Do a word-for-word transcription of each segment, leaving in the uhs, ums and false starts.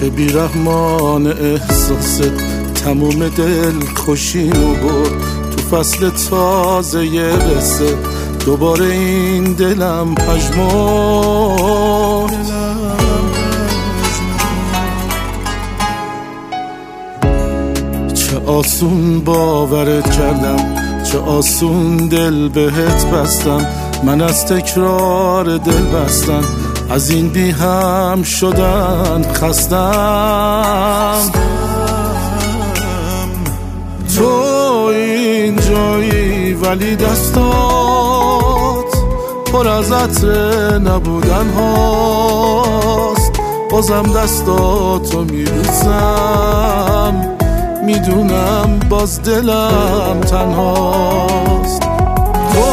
چه بیرحمان احساست تموم دل خوشیمو برد تو فصل تازه یه قصه دوباره این دلم پژمرد. چه آسون باورت کردم، چه آسون دل بهت بستم، من از تکرار دل بستن از این بی هم شدن خستم. تو اینجایی ولی دستات پر از عطر نبودن هاست، بازم دستاتو میبوسم میدونم باز دلم تنهاست. تو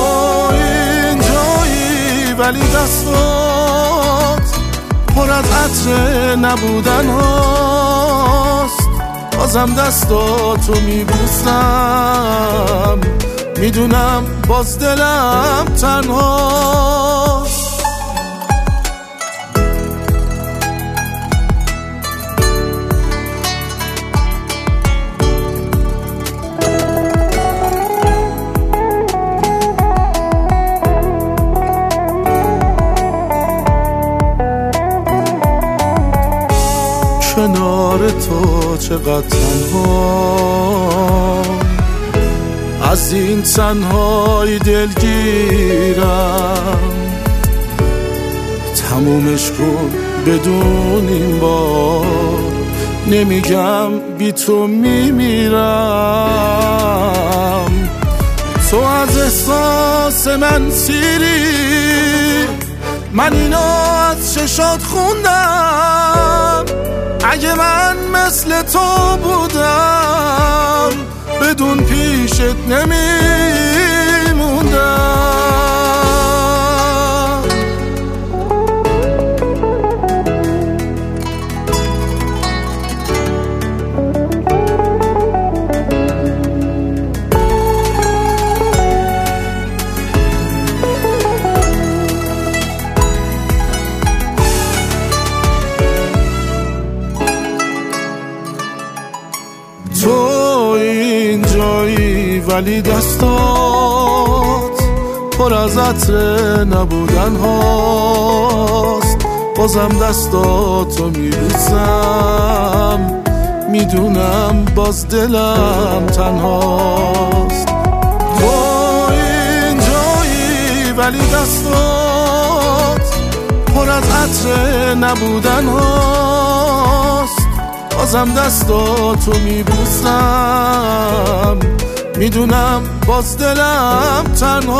اینجایی ولی دستات پر از عطر نبودن هاست، بازم دستاتو میبوسم میدونم باز دلم تنهاست. کنار تو چقدر تنها، از این تنهای دلگیرم، تمومش کن بدون این بار، نمیگم بی تو میمیرم. تو از احساس من سیری، من اینو از چشات خوندم، اگه من مثل تو بودم بدون پیشت نمیموندم. تو اینجایی ولی دستات پر از عطر نبودن هاست، بازم دستاتو میبوسم میدونم باز دلم تنهاست. تو اینجایی ولی دستات پر از عطر نبودن هاست، بازم دستاتو میبوسم میدونم باز دلم تنها.